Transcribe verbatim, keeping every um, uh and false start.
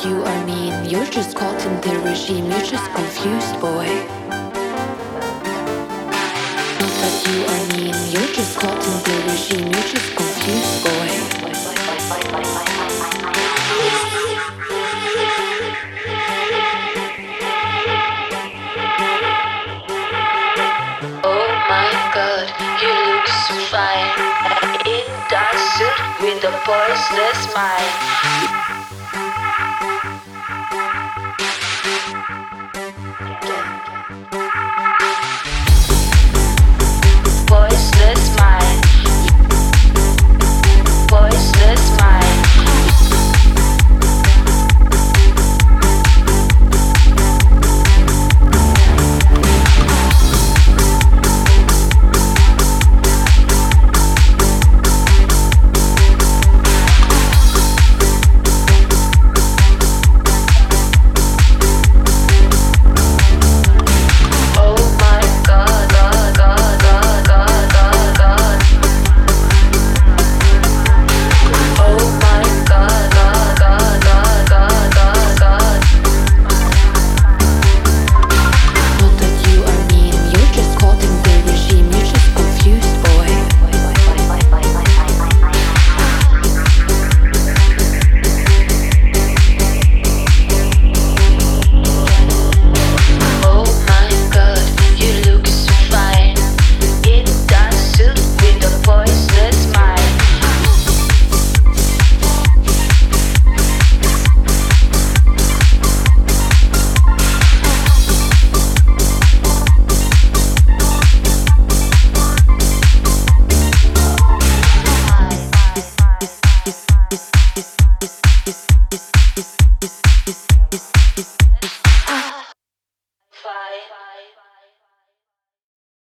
that you are mean. You're just caught in the regime. You're just confused, boy. Not that you are mean. You're just caught in the regime. You're just confused, boy. Oh my God, you look so fine in that suit with a poisonous smile.